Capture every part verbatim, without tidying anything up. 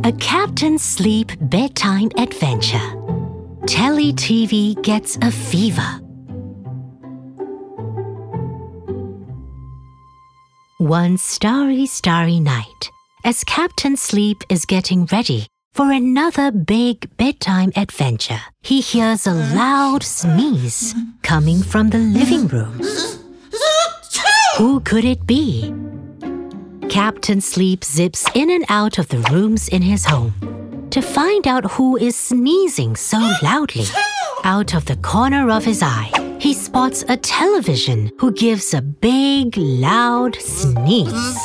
A Captain Sleep bedtime adventure. Telly-T-V gets a fever. One starry, starry night, as Captain Sleep is getting ready for another big bedtime adventure, he hears a loud sneeze coming from the living room. Who could it be? Captain Sleep zips in and out of the rooms in his home to find out who is sneezing so loudly. Out of the corner of his eye, he spots a television who gives a big, loud sneeze.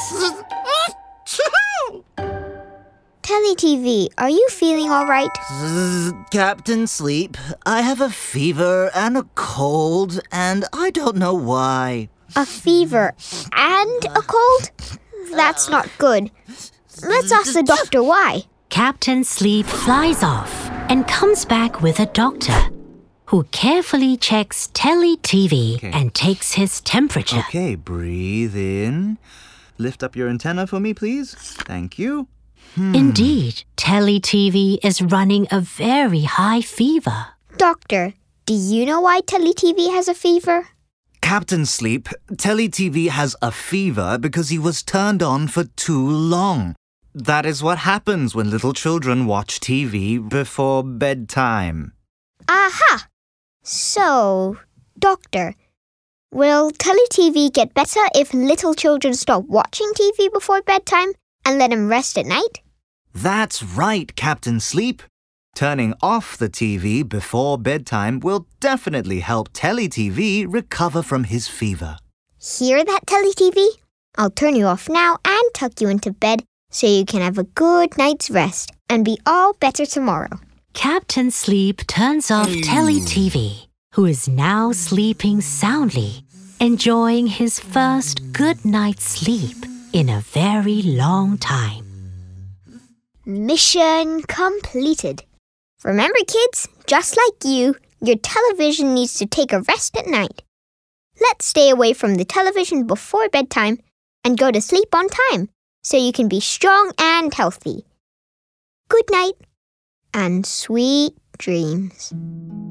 Telly-T V, are you feeling all right? Captain Sleep, I have a fever and a cold, and I don't know why. A fever and a cold? That's not good. Let's ask the doctor why. Captain Sleep flies off and comes back with a doctor who carefully checks Telly-T V okay. and takes his temperature. Okay, breathe in. Lift up your antenna for me, please. Thank you. Hmm. Indeed, Telly-T V is running a very high fever. Doctor, do you know why Telly-T V has a fever? Captain Sleep, Telly-T V has a fever because he was turned on for too long. That is what happens when little children watch T V before bedtime. Aha! So, Doctor, will Telly-T V get better if little children stop watching T V before bedtime and let them rest at night? That's right, Captain Sleep. Turning off the T V before bedtime will definitely help Telly-T V recover from his fever. Hear that, Telly-T V? I'll turn you off now and tuck you into bed so you can have a good night's rest and be all better tomorrow. Captain Sleep turns off Telly-T V, who is now sleeping soundly, enjoying his first good night's sleep in a very long time. Mission completed. Remember, kids, just like you, your television needs to take a rest at night. Let's stay away from the television before bedtime and go to sleep on time so you can be strong and healthy. Good night and sweet dreams.